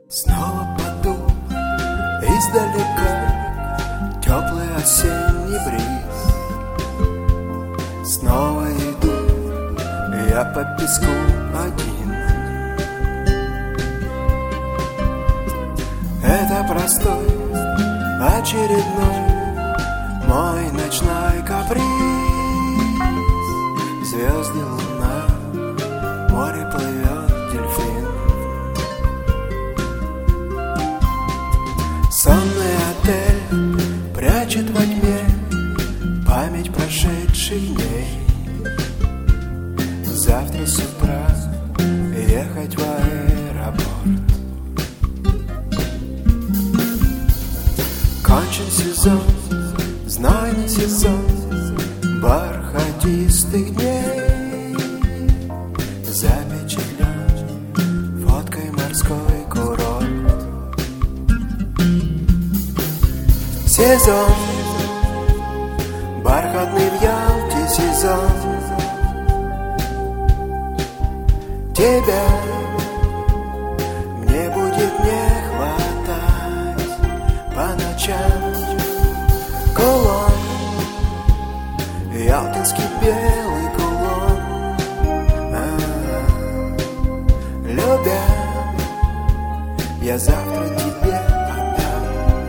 Снова подул издалека теплый осенний бриз. Снова иду я по песку один. Это простой, очередной мой ночной каприз. Звезды, луна, море плывет дельфин. Сонный отель прячет во тьме память прошедших дней. Завтра с утра ехать в аэропорт. Кончен сезон, знойный сезон бархатистых дней. Запечатлен фоткой морской курорт. Сезон бархатный в Ялте сезон. Тебя мне будет не хватать по ночам. Кулон, ялтинский белый кулон. Любя, я завтра тебе отдам.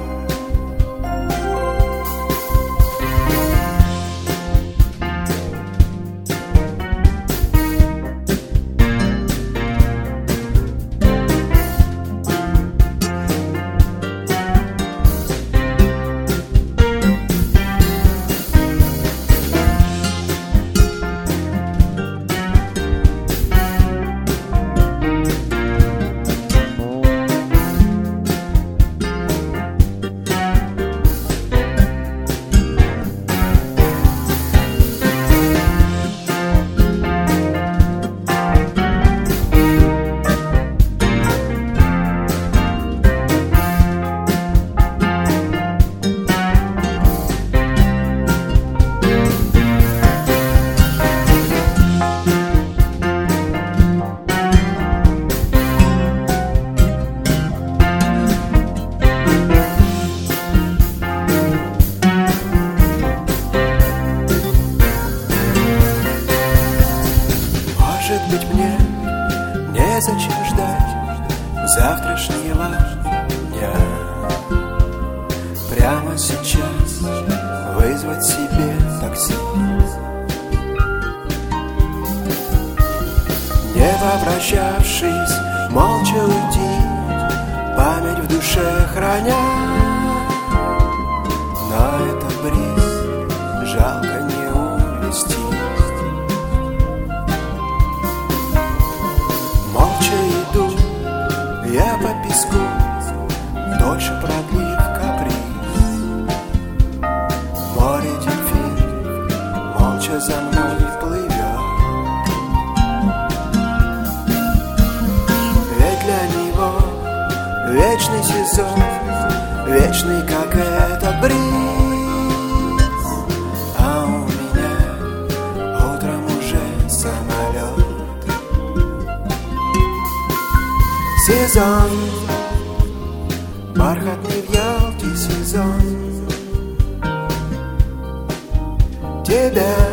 Может быть, мне незачем ждать завтрашнего дня. Прямо сейчас вызвать себе такси. Не попрощавшись, молча уйти, память в душе храня. Но этот бриз жалко не увести. Я по песку, дольше продлив каприз. Море дельфин молча за мной плывет. Ведь для него вечный сезон, вечный, как этот бриз. А у меня утром уже самолет. Сезон бархатный в Ялте сезон. Тебя